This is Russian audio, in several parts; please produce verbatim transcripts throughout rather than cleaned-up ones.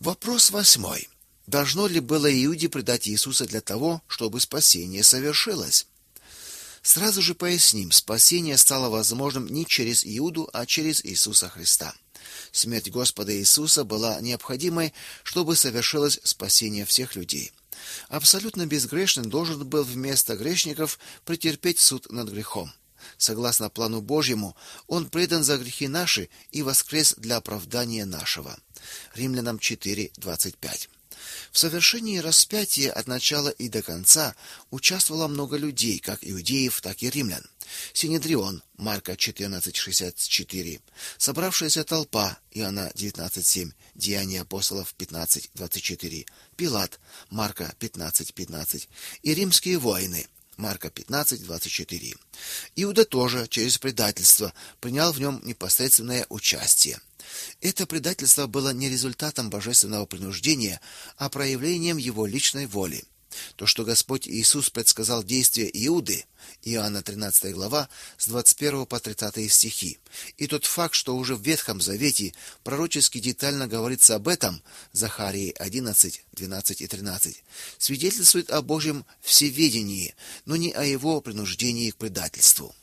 Вопрос восьмой. Должно ли было Иуде предать Иисуса для того, чтобы спасение совершилось? Сразу же поясним, спасение стало возможным не через Иуду, а через Иисуса Христа. Смерть Господа Иисуса была необходимой, чтобы совершилось спасение всех людей. Абсолютно безгрешный должен был вместо грешников претерпеть суд над грехом. Согласно плану Божьему, он предан за грехи наши и воскрес для оправдания нашего. Римлянам четыре двадцать пять. В совершении распятия от начала и до конца участвовало много людей, как иудеев, так и римлян. Синедрион, Марка четырнадцать шестьдесят четыре, собравшаяся толпа, Иоанна девятнадцать семь, Деяния апостолов пятнадцать двадцать четыре, Пилат, Марка пятнадцать пятнадцать и римские воины, Марка пятнадцать двадцать четыре. Иуда тоже через предательство принял в нем непосредственное участие. Это предательство было не результатом божественного принуждения, а проявлением его личной воли. То, что Господь Иисус предсказал действия Иуды, Иоанна тринадцатая глава, с двадцать первого по тридцатый стихи, и тот факт, что уже в Ветхом Завете пророчески детально говорится об этом, Захарии одиннадцать двенадцать и тринадцать, свидетельствует о Божьем всеведении, но не о его принуждении к предательству.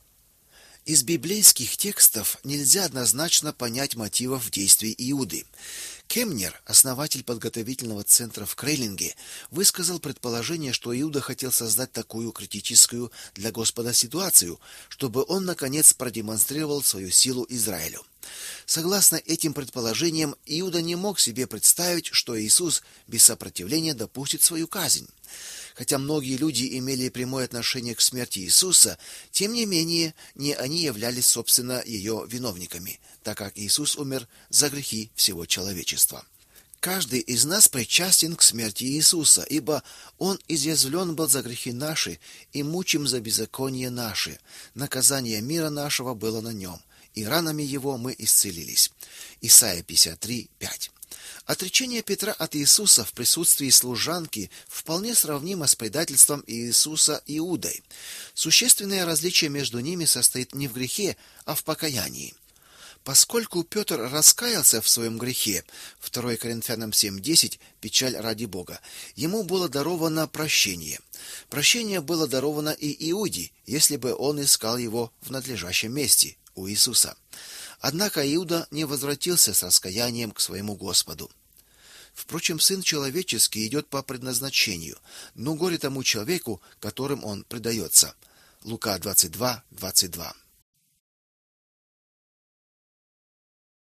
Из библейских текстов нельзя однозначно понять мотивов действий Иуды. Кемнер, основатель подготовительного центра в Крейлинге, высказал предположение, что Иуда хотел создать такую критическую для Господа ситуацию, чтобы он наконец продемонстрировал свою силу Израилю. Согласно этим предположениям, Иуда не мог себе представить, что Иисус без сопротивления допустит свою казнь. Хотя многие люди имели прямое отношение к смерти Иисуса, тем не менее, не они являлись, собственно, ее виновниками, так как Иисус умер за грехи всего человечества. Каждый из нас причастен к смерти Иисуса, ибо Он изъязвлен был за грехи наши и мучим за беззаконие наши. Наказание мира нашего было на нем, и ранами Его мы исцелились. Исайя пятьдесят три пять. Отречение Петра от Иисуса в присутствии служанки вполне сравнимо с предательством Иисуса Иудой. Существенное различие между ними состоит не в грехе, а в покаянии. Поскольку Петр раскаялся в своем грехе, второе Коринфянам семь десять, печаль ради Бога, ему было даровано прощение. Прощение было даровано и Иуде, если бы он искал его в надлежащем месте, у Иисуса. Однако Иуда не возвратился с раскаянием к своему Господу. Впрочем, Сын Человеческий идет по предназначению, но горе тому человеку, которым он предается. Лука двадцать два двадцать два.